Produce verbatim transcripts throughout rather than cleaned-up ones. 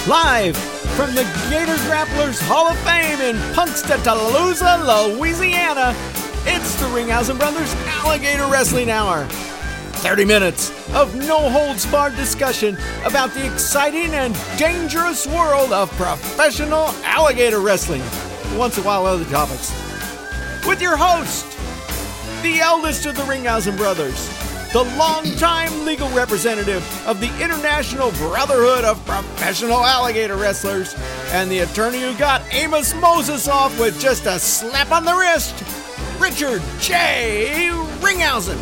Live from the Gator Grapplers Hall of Fame in Punxsutawney, Louisiana, it's the Ringhausen Brothers Alligator Wrestling Hour. thirty minutes of no-holds-barred discussion about the exciting and dangerous world of professional alligator wrestling. Once in a while, other topics. With your host, the eldest of the Ringhausen Brothers, the longtime legal representative of the International Brotherhood of Professional Alligator Wrestlers, and the attorney who got Amos Moses off with just a slap on the wrist, Richard J. Ringhausen.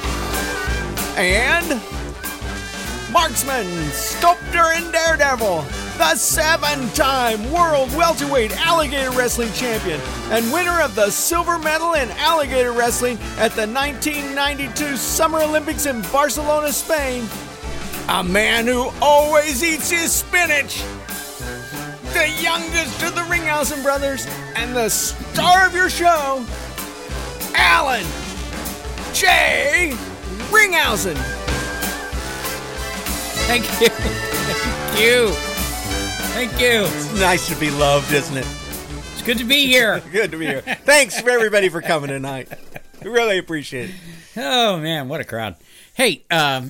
And marksman, sculptor, and daredevil, the seven-time world welterweight alligator wrestling champion and winner of the silver medal in alligator wrestling at the nineteen ninety-two Summer Olympics in Barcelona, Spain. A man who always eats his spinach. The youngest of the Ringhausen brothers and the star of your show, Alan J. Ringhausen. Thank you. Thank you. Thank you. It's nice to be loved, isn't it? It's good to be here. Good to be here. Thanks for everybody for coming tonight. We really appreciate it. Oh, man, what a crowd. Hey, um,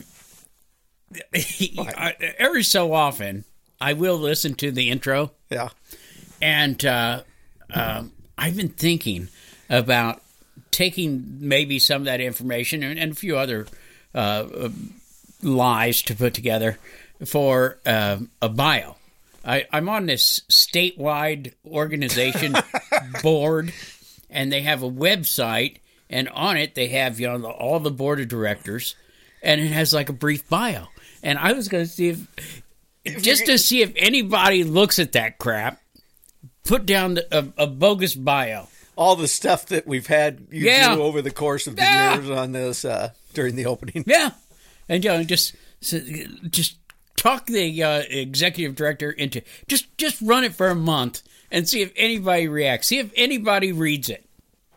every so often, I will listen to the intro. Yeah. And uh, uh, I've been thinking about taking maybe some of that information and, and a few other uh, lies to put together for uh, a bio. I, I'm on this statewide organization board, and they have a website, and on it they have, you know, the, all the board of directors, and it has like a brief bio. And I was going to see if, just to see if anybody looks at that crap, put down the, a, a bogus bio. All the stuff that we've had you yeah. do over the course of the yeah. years on this uh, during the opening. Yeah, and you know, just just. Talk the uh, executive director into just just run it for a month and see if anybody reacts. See if anybody reads it.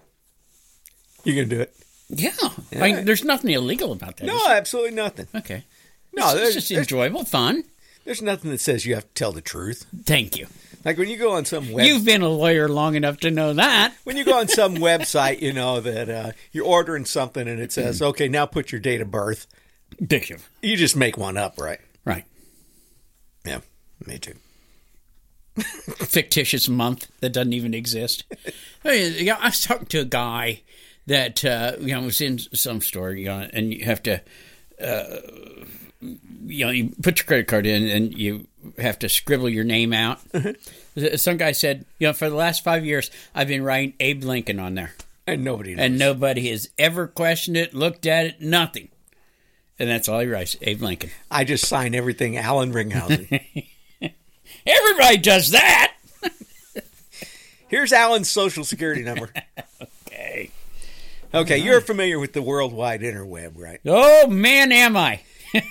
You're gonna do it? Yeah, yeah. I mean, there's nothing illegal about that. No, absolutely nothing. Okay, no, it's, it's just enjoyable, fun. There's nothing that says you have to tell the truth. Thank you. Like when you go on some web, you've been a lawyer long enough to know that. When you go on some website, you know that uh, you're ordering something and it says, "Okay, now put your date of birth." Thank you. You just make one up, right? Right. Yeah, me too. Fictitious month that doesn't even exist. I mean, I was talking to a guy that uh, you know was in some store, you know, and you have to, uh, you know, you put your credit card in and you have to scribble your name out. Mm-hmm. Some guy said, you know, for the last five years, I've been writing Abe Lincoln on there, and nobody knows. and nobody has ever questioned it, looked at it, nothing. And that's all he writes, Abe Lincoln. I just sign everything Alan Ringhausen. Everybody does that. Here's Alan's social security number. Okay. Okay, you're familiar with the worldwide interweb, right? Oh, man, am I.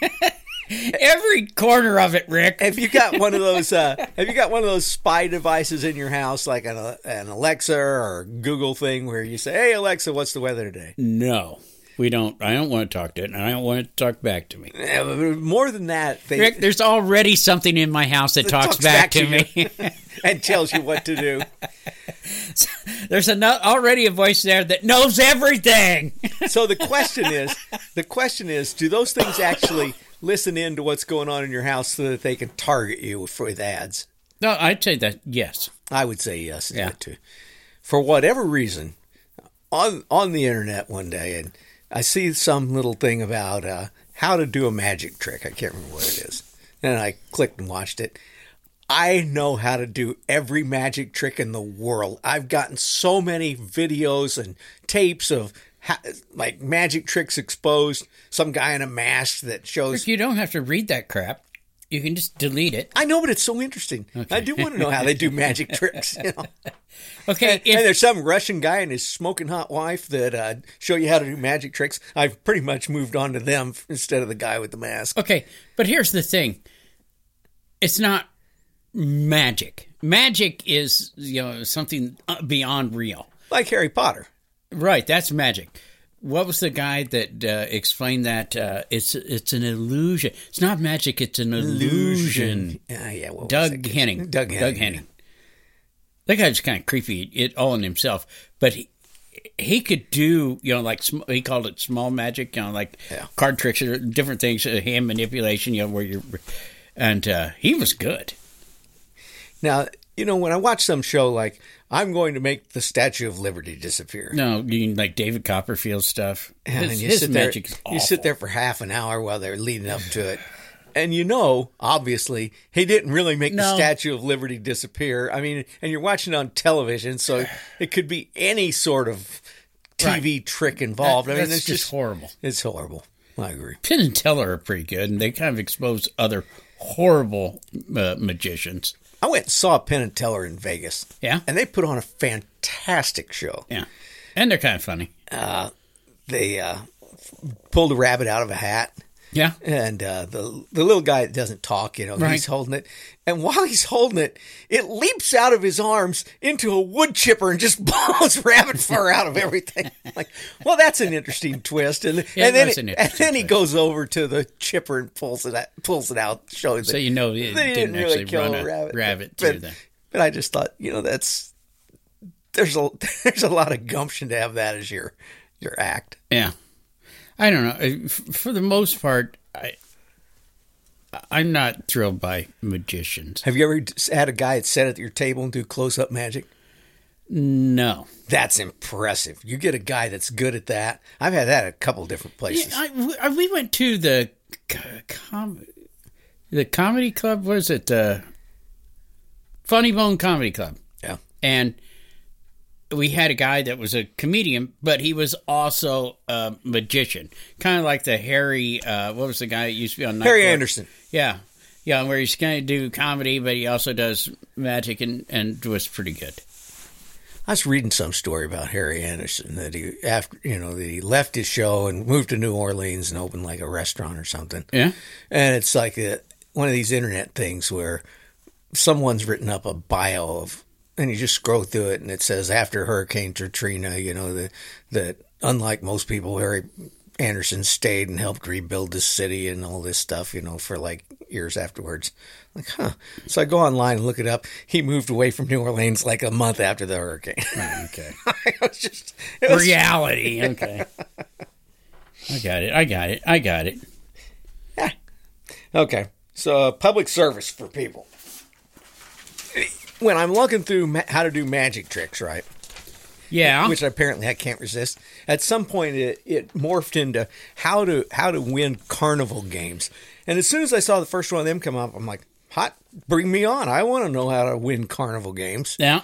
Every corner of it, Rick. Have you got one of those? Uh, have you got one of those spy devices in your house, like an, an Alexa or Google thing, where you say, "Hey, Alexa, what's the weather today?" No. We don't. I don't want to talk to it, and I don't want it to talk back to me. More than that, they, Rick, there's already something in my house that, that talks, talks back, back to, to me and tells you what to do. There's a, already a voice there that knows everything. So the question is, the question is, do those things actually listen in to what's going on in your house so that they can target you with ads? No, I'd say that yes. I would say yes. Yeah. Too. For whatever reason, on on the internet one day, and I see some little thing about uh, how to do a magic trick. I can't remember what it is. And I clicked and watched it. I know how to do every magic trick in the world. I've gotten so many videos and tapes of ha- like magic tricks exposed. Some guy in a mask that shows... Rick, you don't have to read that crap. You can just delete it. I know, but it's so interesting. Okay. I do want to know how they do magic tricks. You know? Okay. And, if, and there's some Russian guy and his smoking hot wife that uh, show you how to do magic tricks. I've pretty much moved on to them instead of the guy with the mask. Okay, but here's the thing. It's not magic. Magic is, you know, something beyond real. Like Harry Potter. Right, that's magic. what was the guy that uh, explained that? Uh, it's it's an illusion. It's not magic. It's an illusion. illusion. Uh, yeah, what Doug Henning. Doug Henning. Doug Henning. That guy's kind of creepy, it all in himself, but he, he could do, you know, like sm- he called it small magic, you know, like yeah. card tricks or different things, uh, hand manipulation, you know, where you're, and uh, he was good. Now, you know, when I watch some show like, I'm going to make the Statue of Liberty disappear. No, you mean like David Copperfield stuff. And his you his sit there, magic is awful. You sit there for half an hour while they're leading up to it. And you know, obviously, he didn't really make No. the Statue of Liberty disappear. I mean, and you're watching it on television, so it could be any sort of T V Right. trick involved. That- I mean, that's it's just just horrible. It's horrible. I agree. Penn and Teller are pretty good, and they kind of expose other horrible uh, magicians. I went and saw Penn and Teller in Vegas. Yeah? And they put on a fantastic show. Yeah, and they're kind of funny. They uh, pulled a rabbit out of a hat. Yeah, And uh, the the little guy that doesn't talk, you know, Right. he's holding it. And while he's holding it, it leaps out of his arms into a wood chipper and just blows rabbit fur out of everything. Like, well, that's an interesting twist. And, Yeah, and then, it was an and interesting then he twist. goes over to the chipper and pulls it out, pulls it out, showing so that you know it they didn't, actually run a rabbit, but, through the. but I just thought, you know, that's there's a there's a lot of gumption to have that as your your act. Yeah, I don't know. F- For the most part, I I'm not thrilled by magicians. Have you ever had a guy that sat at your table and do close up magic? No. That's impressive. You get a guy that's good at that. I've had that at a couple different places. Yeah, I, I- we went to the co- com, the comedy club. What is it? Uh, Funny Bone Comedy Club. Yeah. And we had a guy that was a comedian, but he was also a magician. Kind of like the Harry, uh, what was the guy that used to be on Night Harry Court? Anderson. Yeah. Yeah, where he's going to do comedy, but he also does magic and, and was pretty good. I was reading some story about Harry Anderson that he after you know that he left his show and moved to New Orleans and opened like a restaurant or something. Yeah. And it's like a, one of these internet things where someone's written up a bio of, and you just scroll through it and it says after Hurricane Katrina, you know, that that unlike most people, Harry Anderson stayed and helped rebuild the city and all this stuff, you know, for like years afterwards. Like, huh. So I go online and look it up. He moved away from New Orleans like a month after the hurricane. Okay. it was just it was, Reality. Okay. I got it. I got it. I got it. yeah. Okay. So uh, public service for people. When I'm looking through ma- how to do magic tricks, right? Yeah. Which apparently I can't resist. At some point, it, it morphed into how to how to win carnival games. And as soon as I saw the first one of them come up, I'm like, "Hot, bring me on! I want to know how to win carnival games." Yeah.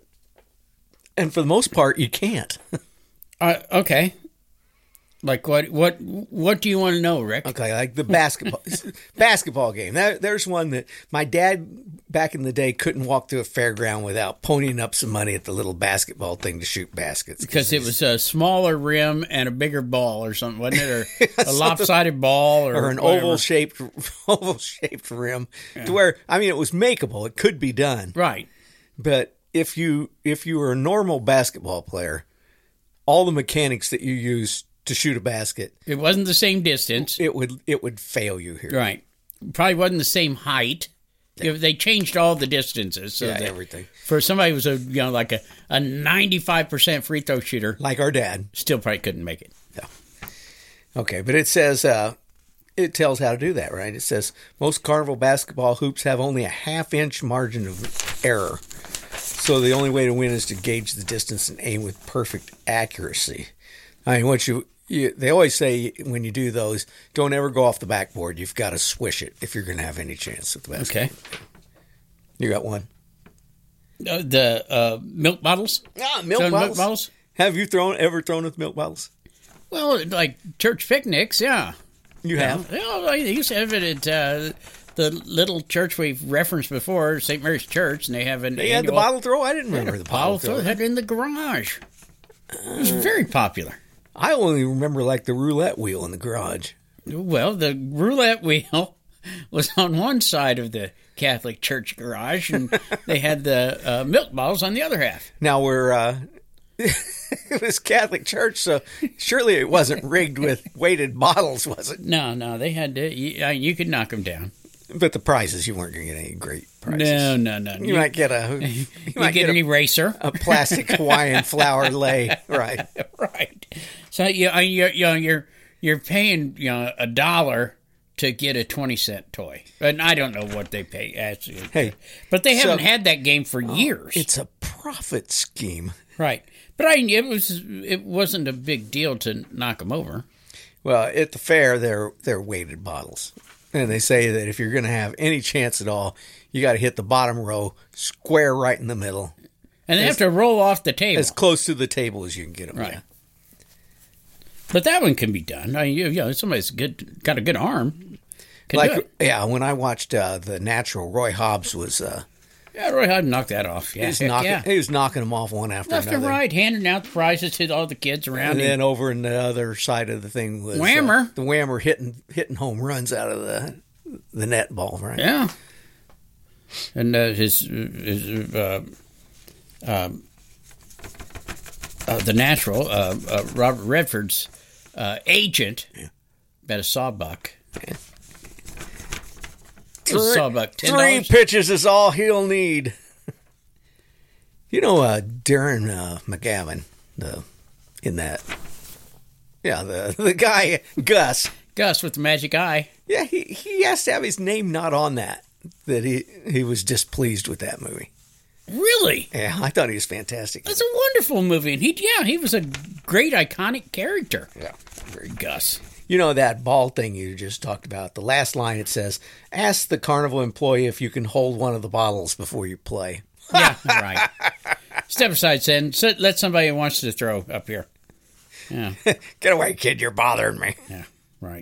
And for the most part, you can't. Uh, okay. Like what? What? What do you want to know, Rick? Okay, like the basketball basketball game. That, there's one that my dad back in the day couldn't walk through a fairground without ponying up some money at the little basketball thing to shoot baskets. Because it was a smaller rim and a bigger ball, or something, wasn't it? Or a lopsided ball, or, or an whatever. oval shaped oval shaped rim, to where I mean it was makeable. It could be done, Right. but if you if you were a normal basketball player, all the mechanics that you use to shoot a basket, It wasn't the same distance. it would it would fail you here. Right. Probably wasn't the same height. If they changed all the distances, so Yeah, that everything. for somebody who was a you know like a a ninety five percent free throw shooter, Like our dad. still probably couldn't make it. Okay, but it says uh, it tells how to do that, right? It says most carnival basketball hoops have only a half inch margin of error, so the only way to win is to gauge the distance and aim with perfect accuracy. I mean, once you, you they always say when you do those, don't ever go off the backboard. You've got to swish it if you're going to have any chance with the basketball. Okay. You got one. Uh, the uh, milk bottles. Ah, milk Thrown bottles. milk bottles. Have you thrown ever thrown with milk bottles? Well, like church picnics, yeah. You have. Yeah, well, I used to have it at uh, the little church we've referenced before, Saint Mary's Church, and they have an They had the annual bottle throw. I didn't remember the bottle bottle throw. throw. They had it in the garage. It was very popular. I only remember like the roulette wheel in the garage. Well, the roulette wheel was on one side of the Catholic Church garage, and they had the uh, milk bottles on the other half. Now we're uh, It was Catholic Church, so surely it wasn't rigged with weighted bottles, was it? No, no, they had to. You, uh, you could knock them down. But the prizes, you weren't going to get any great prizes. No, no, no. You, you might get a you, you might get, get an a, eraser, a plastic Hawaiian flower lei, right? Right. So you, uh, you're, you know, you're you're paying you know a dollar to get a twenty cent toy, and I don't know what they pay actually. Hey, but they haven't so, had that game for years. It's a profit scheme, right? But I, it was it wasn't a big deal to knock them over. Well, at the fair, they're they're weighted bottles. And they say that if you're going to have any chance at all, you got to hit the bottom row square right in the middle. And they as, have to roll off the table. As close to the table as you can get them. Right. Yeah. But that one can be done. I mean, you, you know, somebody's good, got a good arm. Can like, do it. Yeah, when I watched uh, The Natural, Roy Hobbs was... Uh, yeah, Roy Hobbs knocked that off. Yeah, he, was knocking, yeah. he was knocking them off one after Left another. and right, handing out the prizes to all the kids around And him. then over in the other side of the thing was... Whammer. Uh, the Whammer hitting hitting home runs out of the the net ball, right? Yeah. And uh, his... his uh, um, uh, the Natural, uh, uh, Robert Redford's uh, agent, yeah. bet a sawbuck. Yeah. Three, sawbuck, ten three pitches is all he'll need. You know, uh, Darren uh, McGavin, the in that, yeah, the the guy Gus, Gus with the magic eye. Yeah, he he has to have his name not on that. That he he was displeased with that movie. Really? Yeah, I thought he was fantastic. That's a wonderful movie, and he yeah he was a great iconic character. Yeah, very Gus. You know that ball thing you just talked about? The last line, it says, ask the carnival employee if you can hold one of the bottles before you play. Yeah, right. Step aside, Sen. Let somebody who wants to throw up here. Yeah. Get away, kid. You're bothering me. Yeah, right.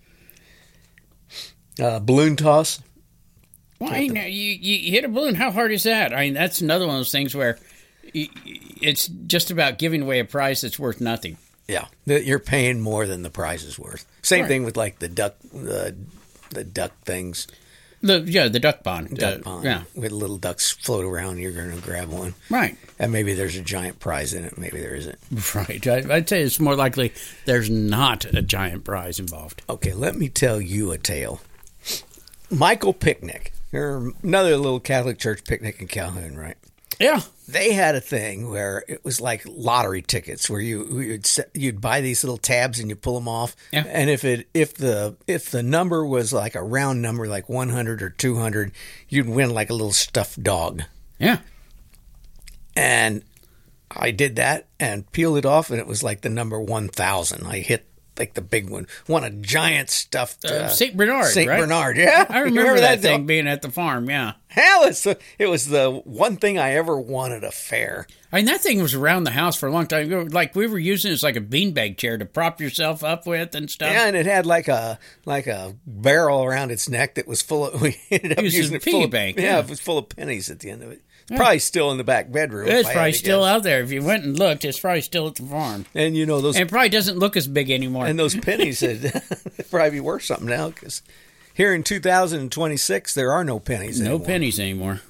Uh, balloon toss. Well, you, know, you, you hit a balloon. How hard is that? I mean, that's another one of those things where it's just about giving away a prize that's worth nothing. Yeah, you're paying more than the prize is worth. Same right. thing with like the duck, the the duck things. The yeah, the duck pond. Duck uh, pond. Yeah, with little ducks float around, you're going to grab one. Right. And maybe there's a giant prize in it. Maybe there isn't. Right. I, I'd say it's more likely there's not a giant prize involved. Okay, let me tell you a tale. Michael Picnic, another little Catholic church picnic in Calhoun, right? Yeah. They had a thing where it was like lottery tickets, where you you'd you'd buy these little tabs and you pull them off, yeah. and if it if the if the number was like a round number, like one hundred or two hundred, you'd win like a little stuffed dog. Yeah, and I did that and peeled it off, and it was like the number one thousand. I hit like the big one, won a giant stuffed uh, uh, Saint Bernard. Saint right? Bernard, yeah, I remember, remember that, that thing being at the farm. Yeah. Hell, it's the, it was the one thing I ever won at a fair. I mean, that thing was around the house for a long time. Like, we were using it as like a beanbag chair to prop yourself up with and stuff. Yeah, and it had like a like a barrel around its neck that was full of. We ended up using it full of, bank. Yeah, Yeah, it was full of pennies at the end of it. It's yeah. probably still in the back bedroom. It's probably still out there. If you went and looked, it's probably still at the farm. And you know those. And it probably doesn't look as big anymore. And those pennies would probably be worth something now, because here in two thousand twenty-six there are no pennies. No anymore. pennies anymore.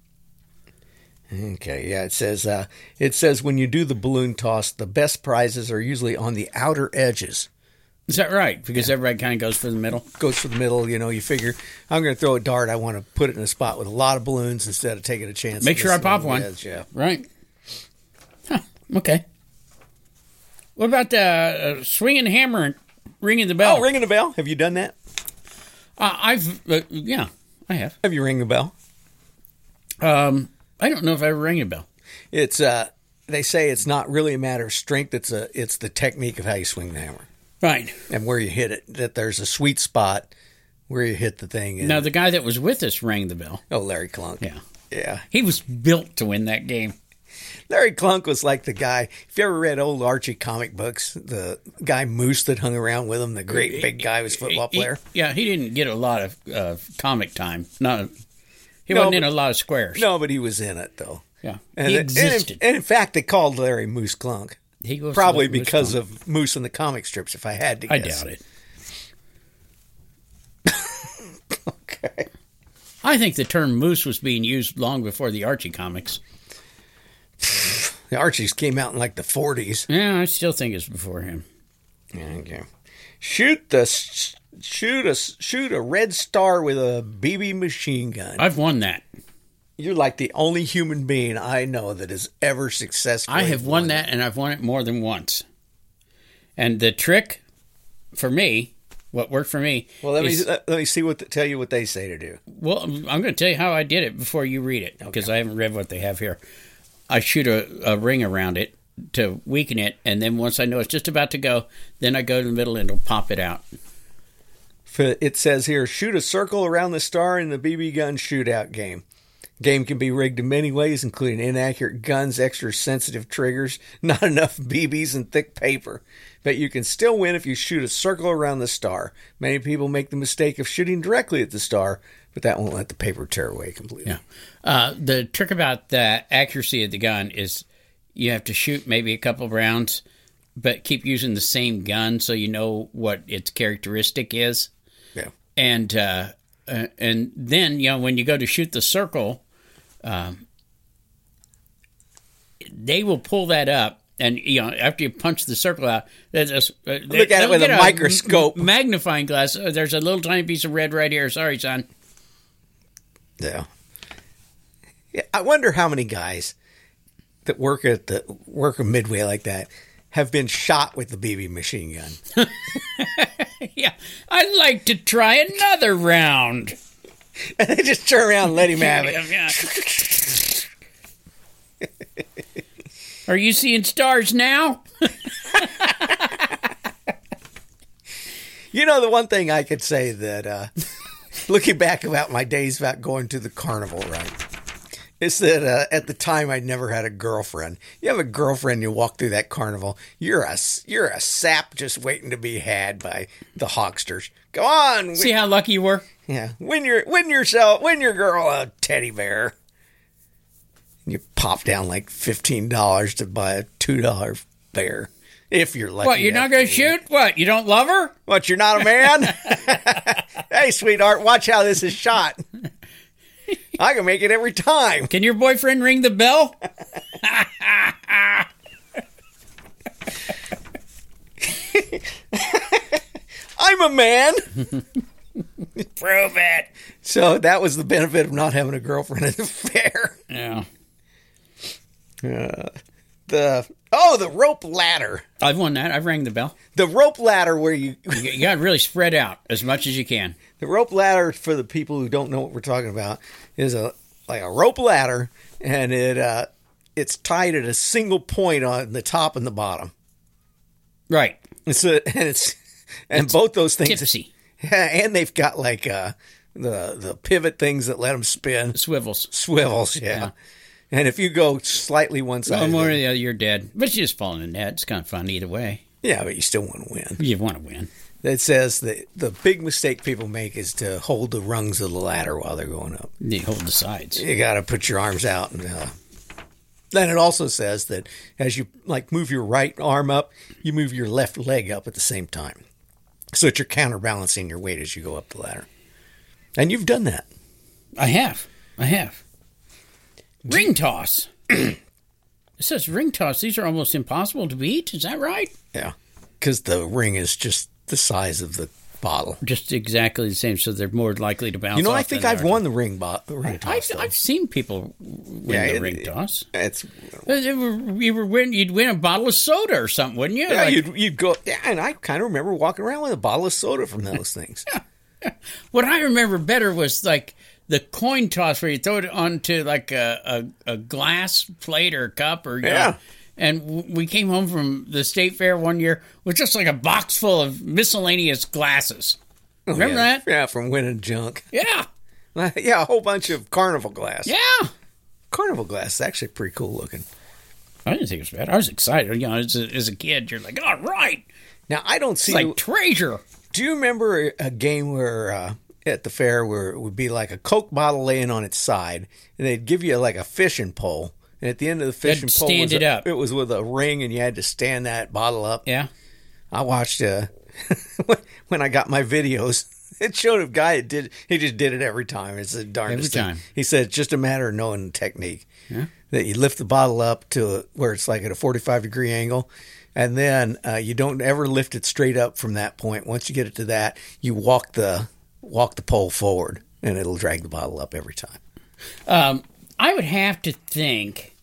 Okay, yeah, it says uh, it says when you do the balloon toss, the best prizes are usually on the outer edges. Is that right? Because yeah. everybody kind of goes for the middle? Goes for the middle, you know, you figure, I'm going to throw a dart, I want to put it in a spot with a lot of balloons instead of taking a chance. Make sure I pop one. Edge, yeah. Right. Huh, okay. What about the uh, swinging the hammer and ringing the bell? Oh, ringing the bell? Have you done that? Uh, I've, uh, yeah, I have. Have you ring the bell? Um... I don't know if I ever rang a bell. It's uh, they say it's not really a matter of strength. It's a it's the technique of how you swing the hammer, right, and where you hit it. That there's a sweet spot where you hit the thing. And, now the guy that was with us rang the bell. Oh, Larry Clunk. Yeah, yeah. He was built to win that game. Larry Clunk was like the guy. If you ever read old Archie comic books, the guy Moose that hung around with him, the great big guy, was football player. He, yeah, he didn't get a lot of uh, comic time. Not. He no, wasn't but, in a lot of squares. No, but he was in it, though. Yeah, and he it, existed. And in, and in fact, they called Larry Moose Clunk. He was Probably Moose because Clunk. of Moose in the comic strips, if I had to guess. I doubt it. Okay. I think the term moose was being used long before the Archie comics. The Archies came out in like the forties. Yeah, I still think it's before him. Okay. Shoot the shoot a shoot a red star with a B B machine gun. I've won that. You're like the only human being I know that has ever successfully I have won that, and I've won it more than once. And the trick for me, what worked for me, well, let is, me let me see what the, tell you what they say to do. Well, I'm going to tell you how I did it before you read it, because okay. I haven't read what they have here. I shoot a, a ring around it to weaken it, and then once I know it's just about to go, then I go to the middle and it'll pop it out. It says here, shoot a circle around the star in the B B gun shootout game. Game can be rigged in many ways, including inaccurate guns, extra sensitive triggers, not enough B Bs, and thick paper. But you can still win if you shoot a circle around the star. Many people make the mistake of shooting directly at the star, but that won't let the paper tear away completely. Yeah. Uh, the trick about the accuracy of the gun is you have to shoot maybe a couple of rounds, but keep using the same gun so you know what its characteristic is. Yeah. And uh, uh, and then, you know, when you go to shoot the circle, um, they will pull that up. And, you know, after you punch the circle out, there's a, uh, look at it with a, a microscope. M- magnifying glass. Oh, there's a little tiny piece of red right here. Sorry, son. Yeah. Yeah. I wonder how many guys that work at the work at Midway like that have been shot with the B B machine gun. Yeah. I'd like to try another round. And they just turn around and let him have it. Yeah. Are you seeing stars now? You know, the one thing I could say that, uh, looking back about my days about going to the carnival, right, is that uh, at the time I never had a girlfriend. You have a girlfriend, you walk through that carnival, you're a, you're a sap just waiting to be had by the hawksters. Go on. See how lucky you were? Yeah. Win your, win yourself, win your girl a teddy bear. You pop down like fifteen dollars to buy a two dollar bear, if you're lucky. What, you're not going to shoot? What, you don't love her? What, you're not a man? Hey, sweetheart, watch how this is shot. I can make it every time. Can your boyfriend ring the bell? I'm a man. Prove it. So that was the benefit of not having a girlfriend at the fair. Yeah. Uh, the oh, the rope ladder. I've won that. I've rang the bell. The rope ladder where you you, you got to really spread out as much as you can. The rope ladder, for the people who don't know what we're talking about, is a like a rope ladder, and it uh, it's tied at a single point on the top and the bottom. Right. It's a, and it's and it's both those things. Tipsy. And they've got like uh, the the pivot things that let them spin. Swivels. Swivels, yeah. yeah. And if you go slightly one side, one more or the other, you're dead. But you just fall in the net. It's kind of fun either way. Yeah, but you still want to win. You want to win. It says that the big mistake people make is to hold the rungs of the ladder while they're going up. You hold the sides. You got to put your arms out. And uh, then it also says that as you like move your right arm up, you move your left leg up at the same time. So that you're counterbalancing your weight as you go up the ladder. And you've done that. I have. I have. Ring toss. It says ring toss. These are almost impossible to beat. Is that right? Yeah. Because the ring is just the size of the bottle. Just exactly the same, so they're more likely to bounce off. You know, I think I've won the ring, bo- ring toss. I've, I've seen people win yeah, the it, ring toss. It's it were, you were win, you'd win a bottle of soda or something, wouldn't you? Yeah, like, you'd, you'd go. Yeah, and I kind of remember walking around with a bottle of soda from those things. What I remember better was like the coin toss where you throw it onto like a, a, a glass plate or cup or yeah. Know, and we came home from the state fair one year with just like a box full of miscellaneous glasses. Remember oh, yeah. that? Yeah, from winning junk. Yeah. Yeah, a whole bunch of carnival glass. Yeah. Carnival glass is actually pretty cool looking. I didn't think it was bad. I was excited. You know, as a, as a kid, you're like, all right. Now, I don't see... It's like treasure. Do you remember a game where... Uh, at the fair where it would be like a Coke bottle laying on its side, and they'd give you like a fishing pole, and at the end of the fishing pole stand was it, a, up. it was with a ring, and you had to stand that bottle up. Yeah. I watched uh, when I got my videos It showed a guy that did. He just did it every time. It's the darndest Every time. thing. He said it's just a matter of knowing the technique. Yeah. That you lift the bottle up to a, where it's like at a forty-five degree angle, and then uh, you don't ever lift it straight up from that point. Once you get it to that, you walk the walk the pole forward, and it'll drag the bottle up every time. Um, I would have to think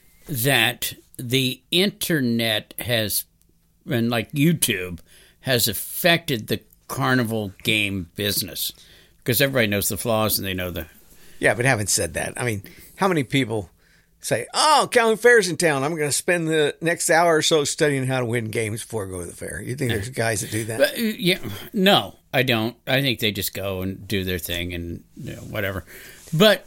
that the internet has, and like YouTube, has affected the carnival game business because everybody knows the flaws and they know the. Yeah, but having said that, I mean, how many people say, "Oh, county fair's in town. I'm going to spend the next hour or so studying how to win games before I go to the fair." You think there's guys that do that? But, uh, yeah, no, I don't. I think they just go and do their thing and you know, whatever. But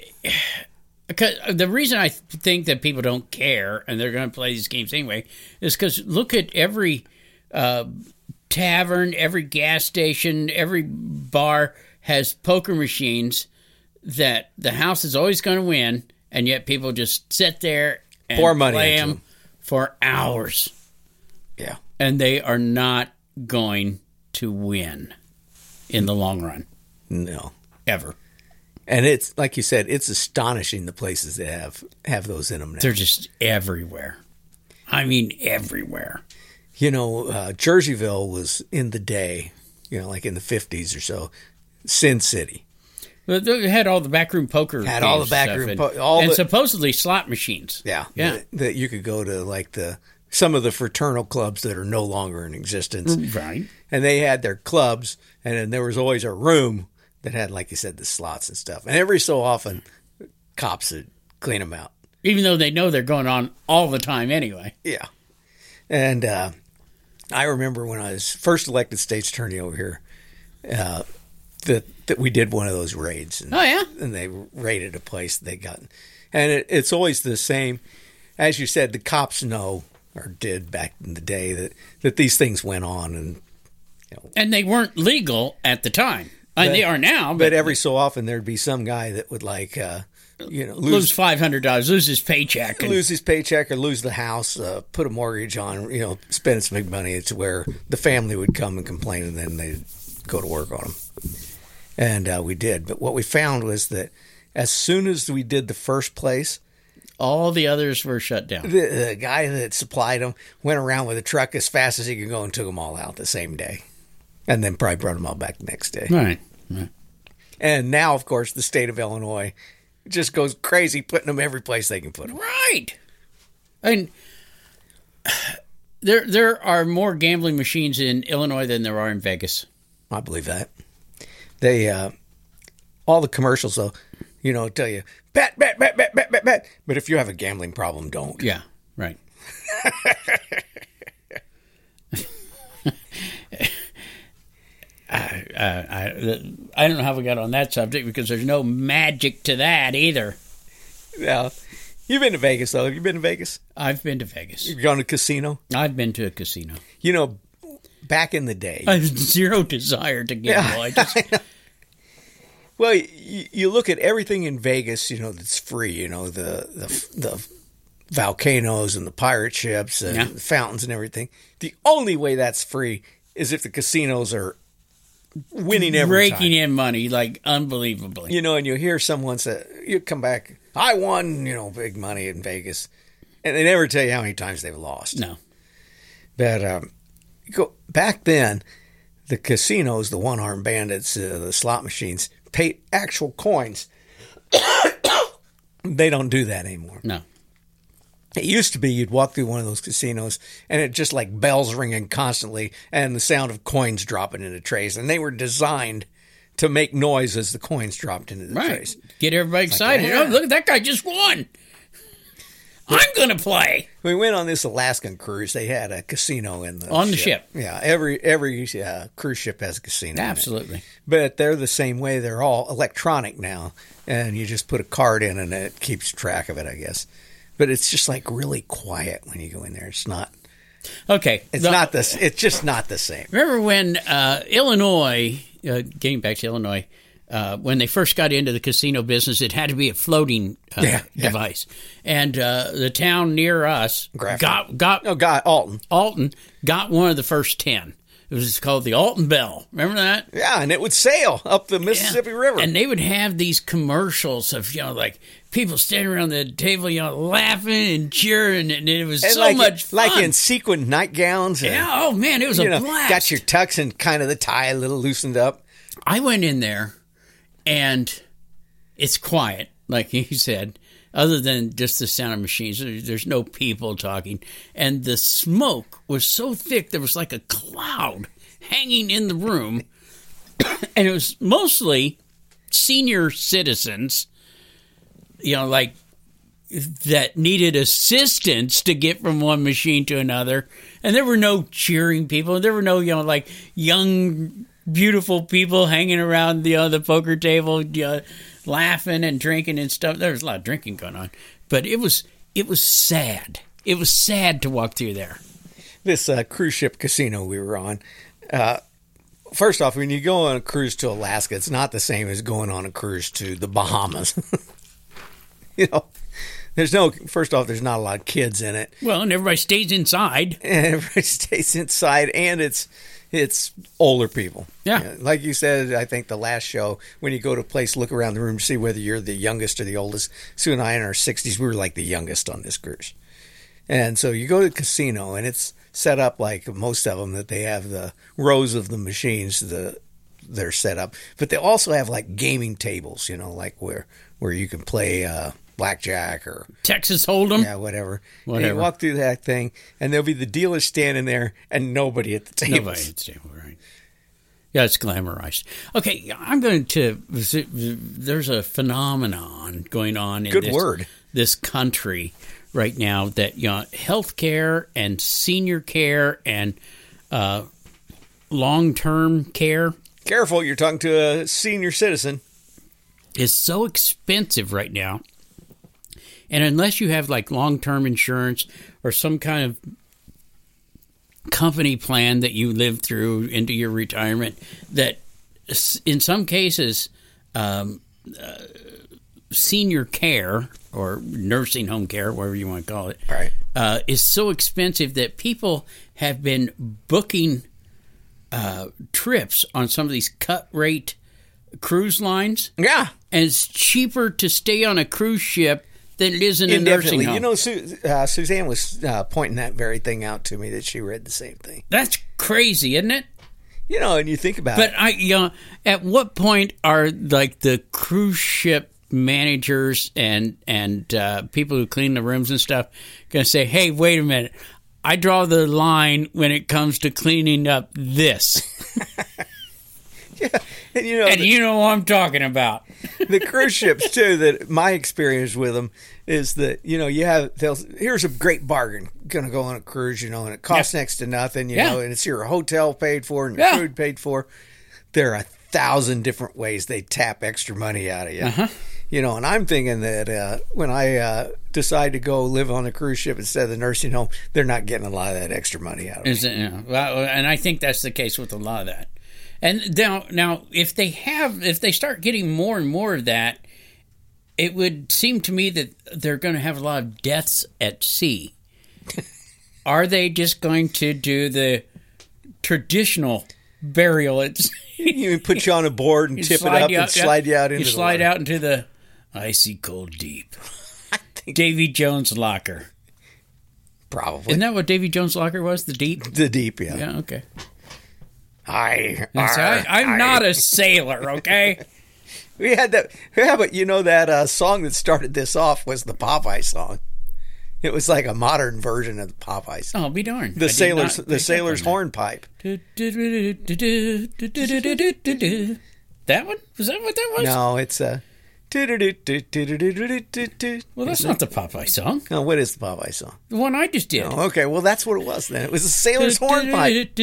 because the reason I think that people don't care and they're going to play these games anyway is because look at every uh, tavern, every gas station, every bar has poker machines that the house is always going to win, and yet people just sit there and Pour money play into them, them for hours. Yeah. And they are not going to win in the long run. No. Ever. And it's, like you said, it's astonishing the places that have, have those in them now. They're just everywhere. I mean, everywhere. You know, uh, Jerseyville was in the day, you know, like in the fifties or so, Sin City. They had all the backroom poker. Had all the backroom, po- all and the, supposedly slot machines. Yeah, yeah. That, that you could go to like the some of the fraternal clubs that are no longer in existence, right? And they had their clubs, and then there was always a room that had, like you said, the slots and stuff. And every so often, cops would clean them out, even though they know they're going on all the time anyway. Yeah, and uh, I remember when I was first elected state's attorney over here. Uh, That, that we did one of those raids. And, oh, yeah? And they raided a place they got. And it, it's always the same. As you said, the cops know, or did back in the day, that, that these things went on. And you know, and they weren't legal at the time. I mean, they are now. But, but every so often there'd be some guy that would like, uh, you know, lose, lose five hundred dollars, lose his paycheck. And, lose his paycheck or lose the house, uh, put a mortgage on, you know, spend some big money. To where the family would come and complain, and then they'd go to work on them. And uh, we did. But what we found was that as soon as we did the first place, all the others were shut down. The, the guy that supplied them went around with a truck as fast as he could go and took them all out the same day. And then probably brought them all back the next day. Right. right. And now, of course, the state of Illinois just goes crazy putting them every place they can put them. Right. I mean, there, there are more gambling machines in Illinois than there are in Vegas. I believe that. They, uh, all the commercials, though, you know, tell you, bet, bet, bet, bet, bet, bet, bet. But if you have a gambling problem, don't. Yeah, right. I, I, I don't know how we got on that subject because there's no magic to that either. Yeah. You've been to Vegas, though. Have you been to Vegas? I've been to Vegas. You've gone to a casino? I've been to a casino. You know, back in the day. I have zero desire to gamble. Yeah, I just... I well, you, you look at everything in Vegas, you know, that's free, you know, the the, the volcanoes and the pirate ships and yeah. the fountains and everything. The only way that's free is if the casinos are winning every Raking time. in money, like, unbelievably. You know, and you hear someone say, you come back, I won, you know, big money in Vegas. And they never tell you how many times they've lost. No. But um, go back then, the casinos, the one-armed bandits, uh, the slot machines, paid actual coins. They don't do that anymore. No. It used to be you'd walk through one of those casinos and it just like bells ringing constantly and the sound of coins dropping into trays. And they were designed to make noise as the coins dropped into the right. trays. Get everybody It's excited. like, yeah. Oh, look, that guy just won. I'm going to play. We went on this Alaskan cruise. They had a casino in the On ship. the ship. Yeah, every every uh, cruise ship has a casino. Absolutely. In it. But they're the same way. They're all electronic now, and you just put a card in, and it keeps track of it, I guess. But it's just like really quiet when you go in there. It's not. Okay. It's the, not this. It's just not the same. Remember when uh, Illinois, uh, getting back to Illinois, uh, when they first got into the casino business, it had to be a floating uh, yeah, yeah. device. And uh, the town near us Grafton. got got Oh, God, Alton. Alton got one of the first ten. It was called the Alton Bell. Remember that? Yeah, and it would sail up the Mississippi Yeah. River. And they would have these commercials of, you know, like people standing around the table, you know, laughing and cheering, and it was And so like, much fun. Like in sequin nightgowns. And, yeah, oh man, it was a you know, blast. got your tux and kind of the tie a little loosened up. I went in there, and it's quiet, like he said, other than just the sound of machines. There's no people talking. And the smoke was so thick, there was like a cloud hanging in the room. And it was mostly senior citizens, you know, like that needed assistance to get from one machine to another. And there were no cheering people. There were no, you know, like young, beautiful people hanging around the, uh, the poker table, you know, laughing and drinking and stuff. There was a lot of drinking going on. But it was it was sad. It was sad to walk through there. This uh, cruise ship casino we were on, uh, first off, when you go on a cruise to Alaska, it's not the same as going on a cruise to the Bahamas. You know, there's no, first off, there's not a lot of kids in it. Well, and everybody stays inside. And everybody stays inside, and it's it's older people. Yeah. Like you said, I think the last show, when you go to a place, look around the room to see whether you're the youngest or the oldest. Sue and I in our sixties, we were like the youngest on this cruise. And so you go to the casino, and it's set up like most of them, that they have the rows of the machines the they're set up. But they also have like gaming tables, you know, like where, where you can play uh, blackjack or Texas Hold'em. Yeah, whatever. Whatever. And you walk through that thing, and there'll be the dealer standing there and nobody at the table. Nobody at the table, right. Yeah, it's glamorized. Okay, I'm going to, there's a phenomenon going on in Good this, word. this country right now that, you know, healthcare and senior care and uh, long-term care Careful, you're talking to a senior citizen. is so expensive right now. And unless you have like long-term insurance or some kind of company plan that you live through into your retirement, that in some cases, um, uh, senior care or nursing home care, whatever you want to call it, Right. uh, is so expensive that people have been booking uh, trips on some of these cut rate cruise lines. Yeah. And it's cheaper to stay on a cruise ship than it is in a nursing Indefinitely. home. You know, Su- uh, Suzanne was uh, pointing that very thing out to me, that she read the same thing. That's crazy, isn't it? You know, and you think about But it. I, you know, at what point are like the cruise ship managers and and uh, people who clean the rooms and stuff going to say, "Hey, wait a minute, I draw the line when it comes to cleaning up this," Yeah. And you know, and the, you know what I'm talking about. the cruise ships too, that my experience with them is that, you know, you have, they'll, here's a great bargain, going to go on a cruise, you know, and it costs Yeah. next to nothing, you Yeah. know, and it's your hotel paid for and your Yeah. food paid for. There are a thousand different ways they tap extra money out of you. Uh-huh. You know, and I'm thinking that uh, when I uh, decide to go live on a cruise ship instead of the nursing home, they're not getting a lot of that extra money out of me. Is it, you know, well, and I think that's the case with a lot of that. And now, now, if they have, if they start getting more and more of that, it would seem to me that they're going to have a lot of deaths at sea. Are they just going to do the traditional burial at sea? You put you on a board and You tip it slide up you and out- yeah, slide you out into You the slide water. out into the icy cold deep. Davy Jones' locker. Probably. Isn't that what Davy Jones' locker was? The deep? The deep, yeah. Yeah, okay. I, That's- I, I'm not a sailor, okay? We had that. Yeah, but you know that uh, song that started this off was the Popeye song. It was like a modern version of the Popeye song. Oh, be darned. I The did sailor's not the pick up sailor's on that. hornpipe. That one? Was that what that was? No, it's a. Well, that's not the Popeye song. No, what is the Popeye song? The one I just did. Oh, okay, well that's what it was then. It was the sailor's hornpipe.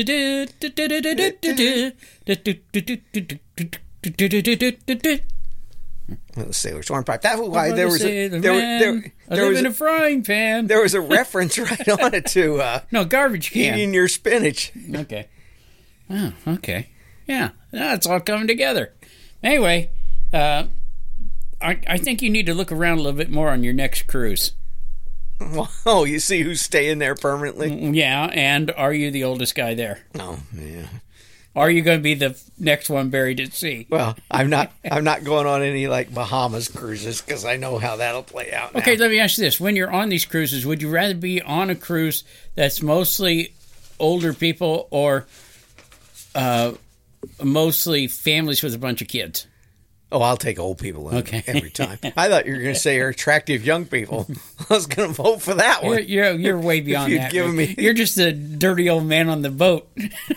Well, the sailor's hornpipe. That's why there was a there, were- there, I there live was in a, a frying pan. there was a reference right on it to uh, No, garbage can. eating your spinach. Okay. Oh, okay. Yeah, that's all coming together. Anyway, uh, I, I think you need to look around a little bit more on your next cruise. Oh, you see who's staying there permanently? Yeah, and are you the oldest guy there? Oh, yeah. Are you going to be the next one buried at sea? Well, I'm not. I'm not going on any like Bahamas cruises because I know how that'll play out. Now. Okay, let me ask you this: when you're on these cruises, would you rather be on a cruise that's mostly older people or uh, mostly families with a bunch of kids? Oh, I'll take old people okay. every time. I thought you were going to say are attractive young people. I was going to vote for that one. You're, you're, you're way beyond you'd that. given me... You're just a dirty old man on the boat.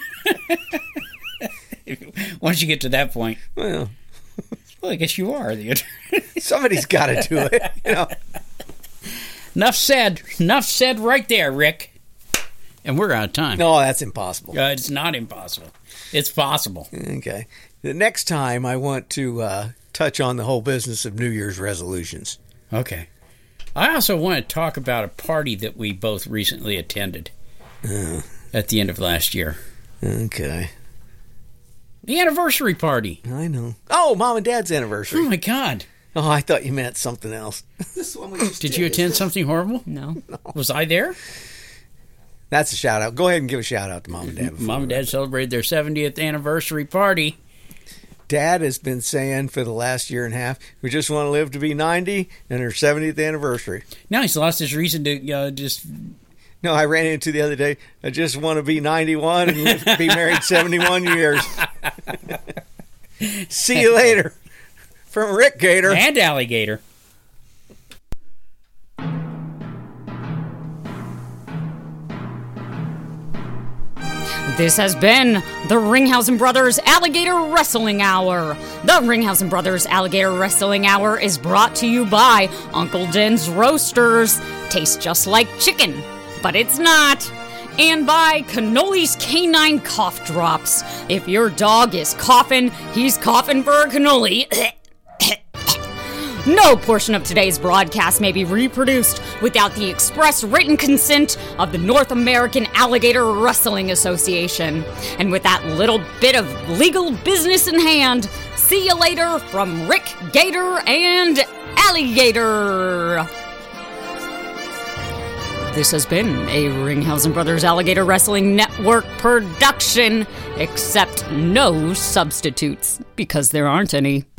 Once you get to that point. Well, well I guess you are. The somebody's got to do it. You know? Enough said. Enough said right there, Rick. And we're out of time. No, that's impossible. Uh, it's not impossible. It's possible. Okay. The next time I want to uh, touch on the whole business of New Year's resolutions. Okay. I also want to talk about a party that we both recently attended uh, at the end of last year. Okay. The anniversary party. I know. Oh, Mom and Dad's anniversary. Oh, my God. Oh, I thought you meant something else. This one we just did did. you attend something horrible? No. no. Was I there? That's a shout out. Go ahead and give a shout out to Mom and Dad. Mom and Dad celebrated their seventieth anniversary party. Dad has been saying for the last year and a half, we just want to live to be ninety and her seventieth anniversary. Now he's lost his reason to uh, just... No, I ran into the other day, I just want to be ninety-one and live, be married seventy-one years. See you later. From Rick Gator. And Alligator. This has been the Ringhausen Brothers Alligator Wrestling Hour. The Ringhausen Brothers Alligator Wrestling Hour is brought to you by Uncle Den's Roasters. Tastes just like chicken, but it's not. And by Cannoli's Canine Cough Drops. If your dog is coughing, he's coughing for a cannoli. No portion of today's broadcast may be reproduced without the express written consent of the North American Alligator Wrestling Association. And with that little bit of legal business in hand, see you later from Rick Gator and Alligator. This has been a Ringhausen Brothers Alligator Wrestling Network production, except no substitutes, because there aren't any.